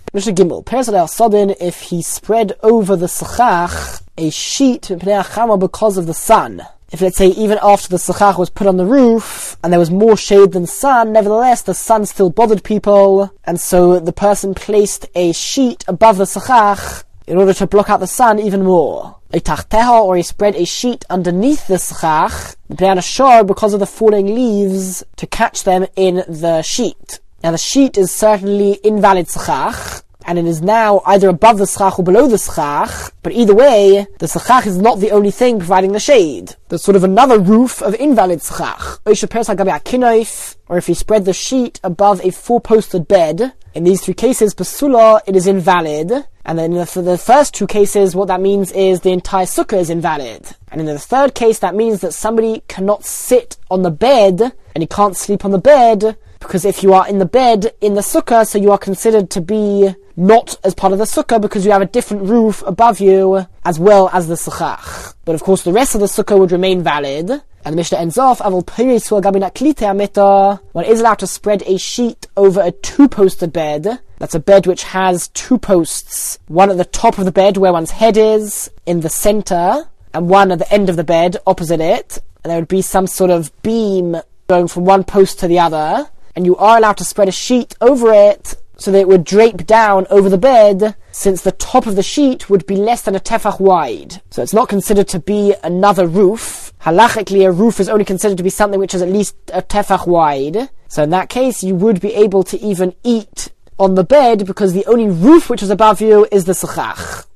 Mishnah Gimel, Peres al Sodin, if he spread over the Sechach a sheet because of the sun. If, let's say, even after the Sechach was put on the roof, and there was more shade than sun, nevertheless, the sun still bothered people, and so the person placed a sheet above the Sechach in order to block out the sun even more. Or he spread a sheet underneath the Sechach, because of the falling leaves, to catch them in the sheet. Now the sheet is certainly invalid Sechach, and it is now either above the Sechach or below the Sechach, but either way, the Sechach is not the only thing providing the shade. There's sort of another roof of invalid Sechach. Or if he spread the sheet above a four-posted bed. In these three cases, Pasula, it is invalid. And then for the first two cases, what that means is the entire sukkah is invalid. And in the third case, that means that somebody cannot sit on the bed, and he can't sleep on the bed, because if you are in the bed in the sukkah, so you are considered to be not as part of the sukkah because you have a different roof above you as well as the sechach. But of course the rest of the sukkah would remain valid. And the Mishnah ends off, one is allowed to spread a sheet over a two-posted bed. That's a bed which has two posts. One at the top of the bed where one's head is, in the center, and one at the end of the bed opposite it. And there would be some sort of beam going from one post to the other. And you are allowed to spread a sheet over it so that it would drape down over the bed, since the top of the sheet would be less than a tefach wide. So it's not considered to be another roof. Halachically, a roof is only considered to be something which is at least a tefach wide. So in that case, you would be able to even eat on the bed because the only roof which is above you is the sechach.